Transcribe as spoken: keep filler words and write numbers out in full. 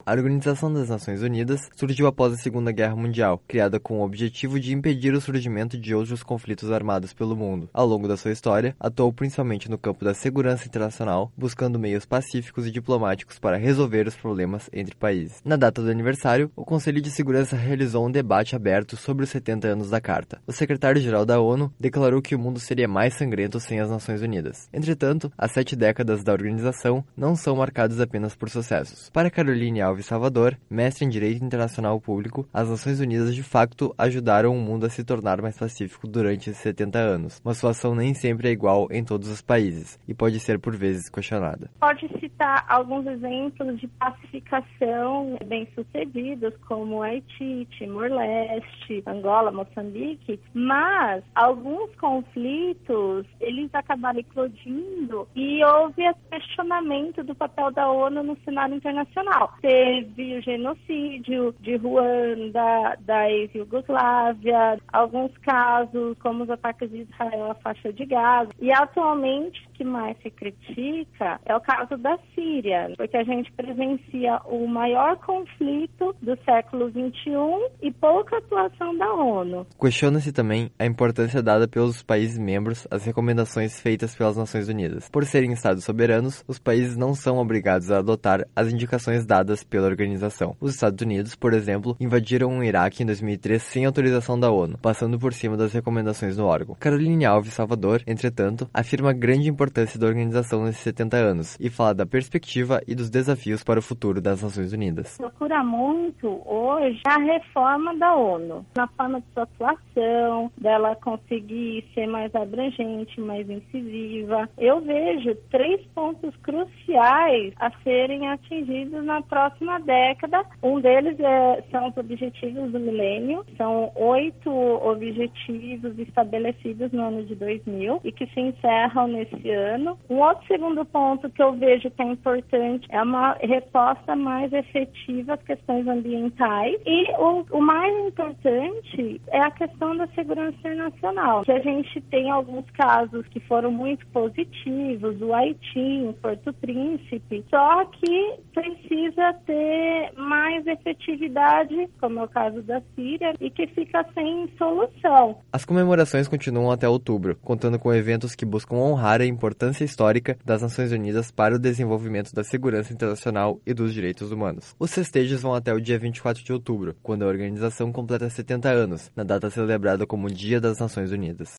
A Organização das Nações Unidas surgiu após a Segunda Guerra Mundial, criada com o objetivo de impedir o surgimento de outros conflitos armados pelo mundo. Ao longo da sua história, atuou principalmente no campo da segurança internacional, buscando meios pacíficos e diplomáticos para resolver os problemas entre países. Na data do aniversário, o Conselho de Segurança realizou um debate aberto sobre os setenta anos da Carta. O secretário-geral da ONU declarou que o mundo seria mais sangrento sem as Nações Unidas. Entretanto, as sete décadas da organização não são marcadas apenas por sucessos. Para Caroline Alves Salvador, mestre em Direito Internacional Público, as Nações Unidas de facto ajudaram o mundo a se tornar mais pacífico durante esses setenta anos. Mas sua ação nem sempre é igual em todos os países e pode ser por vezes questionada. Pode citar alguns exemplos de pacificação bem-sucedidos, como Haiti, Timor-Leste, Angola, Moçambique, mas alguns conflitos eles acabaram eclodindo e houve questionamento do papel da ONU no cenário internacional. Teve o genocídio de Ruanda, da ex-Yugoslávia, alguns casos como os ataques de Israel à faixa de Gaza. E atualmente o que mais se critica é o caso da Síria, porque a gente presencia o maior conflito do século vinte e um e pouca atuação da ONU. Questiona-se também a importância dada pelos países membros às recomendações feitas pelas Nações Unidas. Por serem estados soberanos, os países não são obrigados a adotar as indicações dadas pela organização. Os Estados Unidos, por exemplo, invadiram o Iraque em dois mil e três sem autorização da ONU, passando por cima das recomendações do órgão. Caroline Alves Salvador, entretanto, afirma a grande importância da organização nesses setenta anos e fala da perspectiva e dos desafios para o futuro das Nações Unidas. Procura muito hoje a reforma da ONU, na forma de sua atuação, dela conseguir ser mais abrangente, mais incisiva. Eu vejo três pontos cruciais a serem atingidos na próxima década. Um deles é, são os objetivos do milênio. São oito objetivos estabelecidos no ano de dois mil e que se encerram nesse ano. Um outro segundo ponto que eu vejo que é importante é uma resposta mais efetiva às questões ambientais. E o, o mais importante é a questão da segurança internacional. Que a gente tem alguns casos que foram muito positivos, o Haiti, em Porto Príncipe, só que precisa ter mais efetividade, como é o caso da Síria, e que fica sem solução. As comemorações continuam até outubro, contando com eventos que buscam honrar a importância histórica das Nações Unidas para o desenvolvimento da segurança internacional e dos direitos humanos. Os festejos vão até o dia vinte e quatro de outubro, quando a organização completa setenta anos, na data celebrada como Dia das Nações Unidas.